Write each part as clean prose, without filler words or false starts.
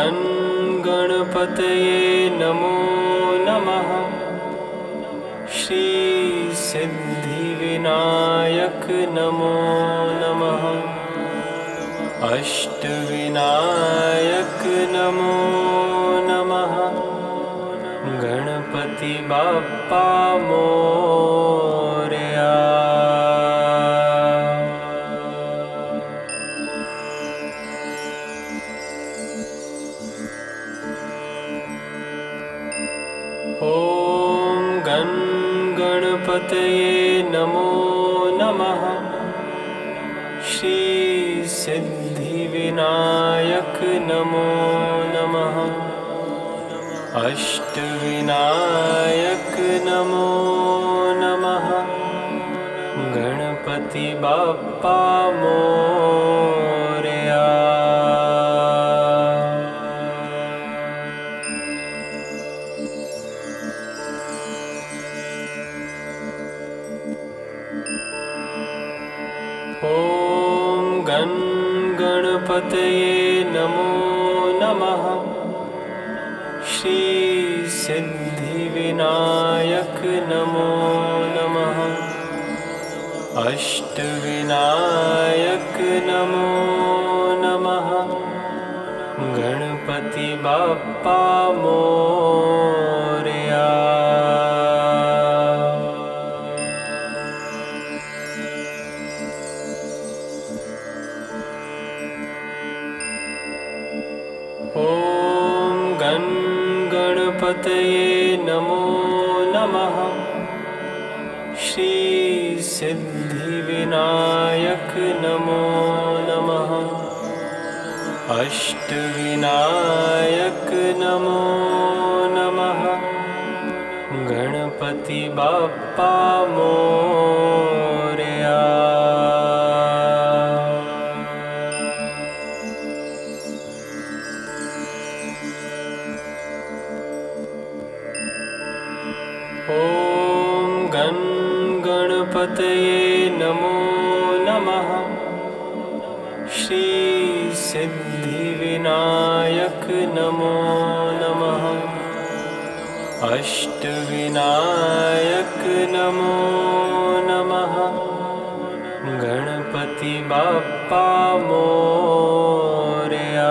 गं गणपतये नमो नमः। श्री सिद्धिविनायक नमो नमः। अष्टविनायक नमो नमः। गणपति बाप्पा मोरया। ॐ गं गणपतये नमो नमः। श्री सिद्धिविनायक नमो नमः। अष्टविनायक नमो नमः। गणपति बाप्पा मोरया। ॐ गं गणपतये नमो नमः। श्री सिद्धिविनायक नमो नमः। अष्टविनायक नमो नमः। गणपति बाप्पा मोरया। ॐ गं गणपतये नमो नमः। श्री सिद्धिविनायक नमो नमः। अष्टविनायक नमो नमः। गणपति बाप्पा मोरया। ॐ गं गणपतये नमो नमः। श्री सिद्धिविनायक नमो नमः। अष्टविनायक नमो नमः। गणपति बाप्पा मोरया।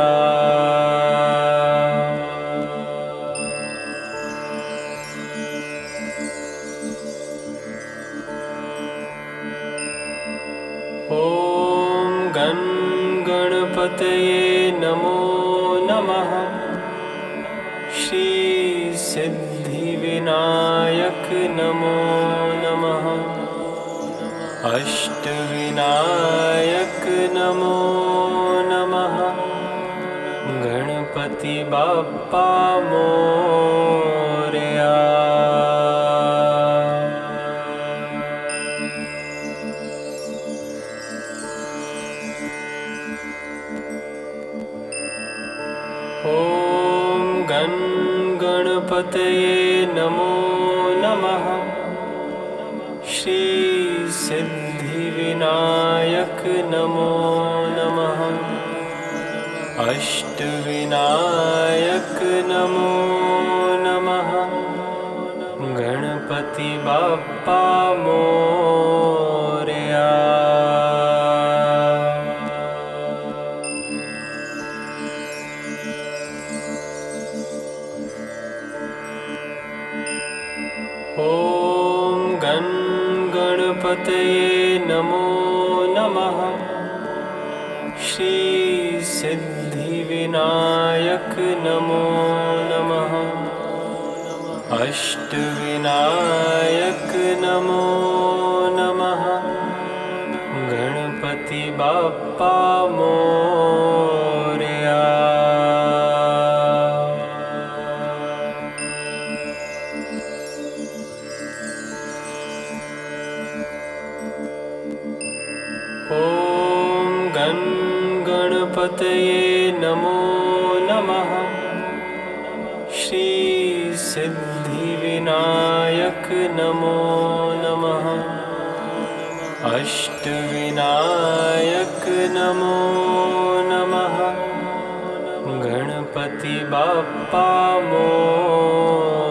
ॐ गं गणपतये नमो नमः। श्री सिद्धिविनायक नमो नमः। अष्टविनायक नमो नमः। गणपति बाप्पा मोरया। ॐ गं गणपतये नमो नमः। श्री सिद्धिविनायक नमो नमः। अष्टविनायक नमो नमः। गणपति बाप्पा मोरया। ॐ गं गणपतये नमो नमः। श्री सिद्धिविनायक नमो नमः। अष्टविनायक नमो नमः। गणपति बाप्पा मोरया। ॐ गं गणपतये नमो नमः। श्री सिद्धिविनायक नमो नमः। अष्टविनायक नमो नमः। गणपति गणपति बाप्पा मोरया।